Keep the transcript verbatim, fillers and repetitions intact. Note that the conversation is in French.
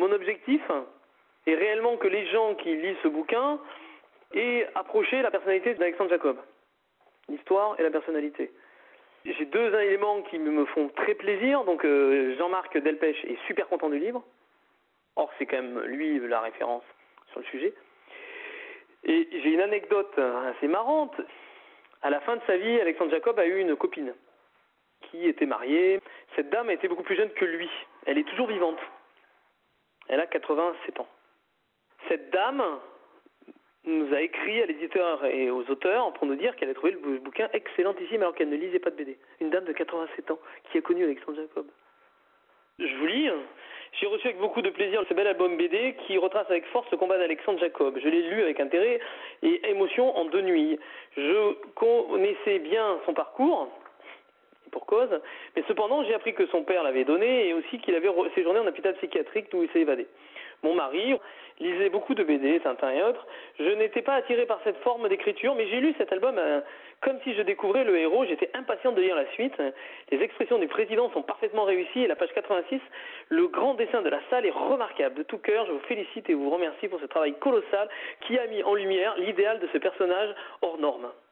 mon objectif est réellement que les gens qui lisent ce bouquin aient approché la personnalité d'Alexandre Jacob, l'histoire et la personnalité. J'ai deux éléments qui me font très plaisir. Donc euh, Jean-Marc Delpech est super content du livre. Or, c'est quand même lui la référence sur le sujet. Et j'ai une anecdote assez marrante. À la fin de sa vie, Alexandre Jacob a eu une copine qui était mariée. Cette dame était beaucoup plus jeune que lui. Elle est toujours vivante. Elle a quatre-vingt-sept ans. Cette dame nous a écrit à l'éditeur et aux auteurs pour nous dire qu'elle a trouvé le bouquin excellentissime alors qu'elle ne lisait pas de B D. Une dame de quatre-vingt-sept ans qui a connu Alexandre Jacob. Je vous lis. J'ai reçu avec beaucoup de plaisir ce bel album B D qui retrace avec force le combat d'Alexandre Jacob. Je l'ai lu avec intérêt et émotion en deux nuits. Je connaissais bien son parcours, pour cause, mais cependant j'ai appris que son père l'avait donné et aussi qu'il avait séjourné en hôpital psychiatrique d'où il s'est évadé. Mon mari lisait beaucoup de B D, Tintin et autres. Je n'étais pas attiré par cette forme d'écriture, mais j'ai lu cet album euh, comme si je découvrais le héros. J'étais impatient de lire la suite. Les expressions du président sont parfaitement réussies et la page quatre-vingt-six, le grand dessin de la salle est remarquable. De tout cœur, je vous félicite et vous remercie pour ce travail colossal qui a mis en lumière l'idéal de ce personnage hors norme.